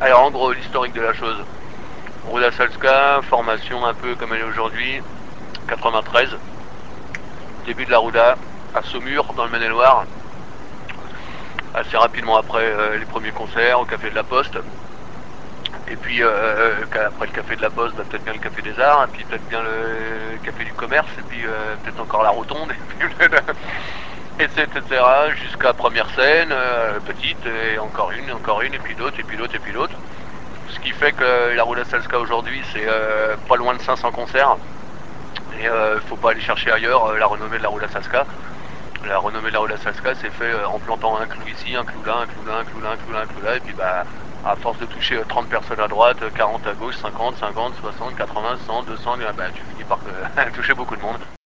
Alors en gros, l'historique de la chose. Ruda Salska, formation un peu comme elle est aujourd'hui, 93. Début de la Ruda, à Saumur, dans le Maine-et-Loire. Assez rapidement après les premiers concerts au Café de la Poste. Et puis après le Café de la Poste, bah, peut-être bien le Café des Arts, et puis peut-être bien le Café du Commerce, et puis peut-être encore la Rotonde, etc. Jusqu'à première scène, petite, et encore une, et puis d'autres, et puis d'autres, et puis d'autres. Ce qui fait que la Ruda Salska aujourd'hui, c'est pas loin de 500 concerts. Et faut pas aller chercher ailleurs la renommée de la Ruda Salska. La renommée de la Ruda Salska s'est fait en plantant un clou ici, un clou là, un clou là, un clou là, un clou là, un clou là, et puis bah à force de toucher 30 personnes à droite, 40 à gauche, 50, 50, 60, 80, 100, 200, bah tu finis par toucher beaucoup de monde.